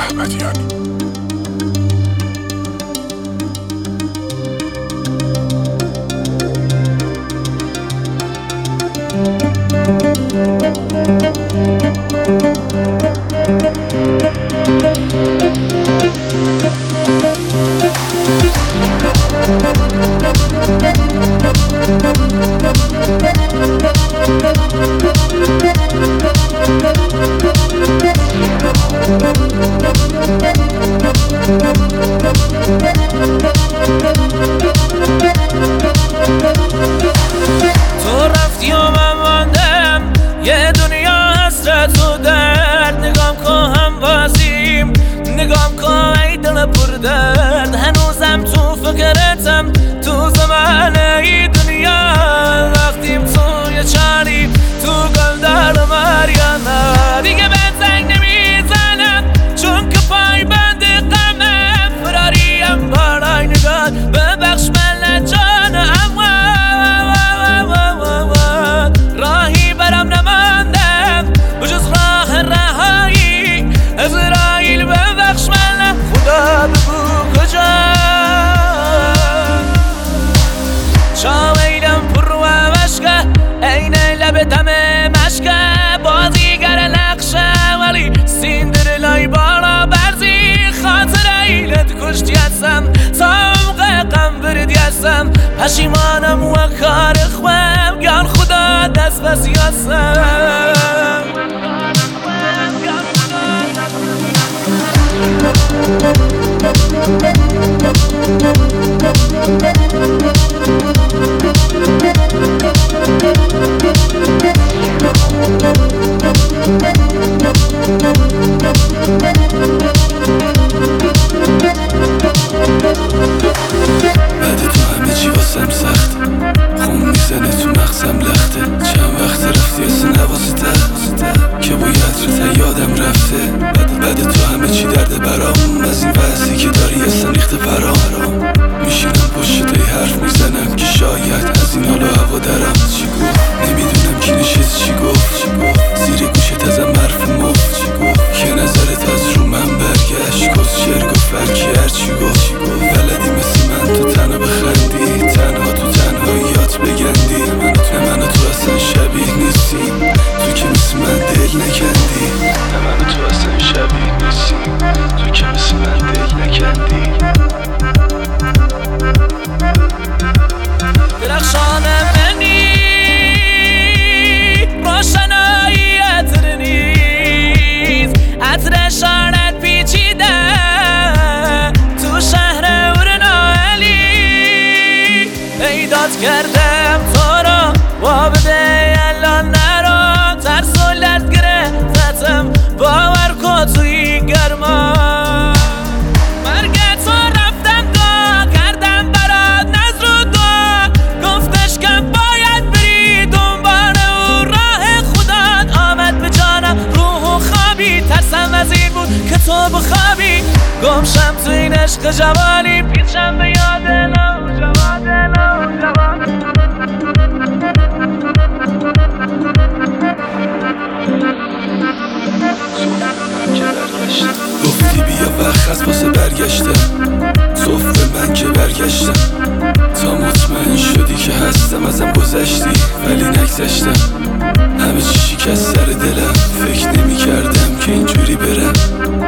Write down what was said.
احمدیانی. تو رفتی و من ماندم یه دنیا حسرت و درد. نگام کن هم بازیم، نگام کن ای دل پر درد. هنوزم تو فکرتم، تو زمان ای دنیا. وقتیم توی چاری، تو گلدار مریانه. دیگه به زنگ نمیزنم چون که پای بند غمم. فراریم بالای نگاه، ببخش من جانم. راهی برام نماندم بجز راه رهایی. عزراییل ببخش من، خدا بگو کجا. شاویلم پر و مشکه، عین لب دم مشکه. بازیگر نقشه ولی سیندرلای بالا برزی. خاطر ایلت کشتی هستم، سامق غم بردی هستم. پشیمانم و کار خوام، گان خدا دست بسی هستم. بعد تو همه چی واسم سخته، خون میزنه تو مغزم لخته. چند وقت رفتی اصلا نواسته که با یادرت یادم رفته. بعد تو همه چی درده برام، از این وضعی که داری اصلا ریخته پرام. میشینم پشت تای حرف میزنم که شاید از این حالا هوا درم. چی گفت نمیدونم کی نشست، چی گفت زیر گوشت ازم حرف مفت. چی گفت که نظرت از رو من برگشت، کس شعر گفت برکی هرچی گفت. بلدی مثل من تو تنها بخندی، تنها تو تنهاییات بگندی. منو تو اصلا شبیه نیستی، تو که مثل من دل نکندی. منو تو اصلا شبیه نیستی، تو که مثل من دل نکندی. درخشان منی روشنایی عطر نیست، عطر شانت پیچیده تو شهر اورنالی. ایداد کردم تو رو و بده الان نرو. ترس و لرد گرفتم، باور کن توی گرما. مرگ تو رفتم دعا کردم برات نظر و دعا. گفتش که باید بری دنبال او، راه خودت آمد به جانم. روح و خوابی ترسم از این بود که تو بخوابی. گمشم تو این عشق جوانی، پیچم به یاد نوجوان. گفتی بیا وقت از واسه برگشتم، صف به من که برگشتم. تا مطمئن شدی که هستم ازم گذشتی ولی نگذشتم. همه چی شکست سر دلم، فکر نمی کردم که اینجوری برم.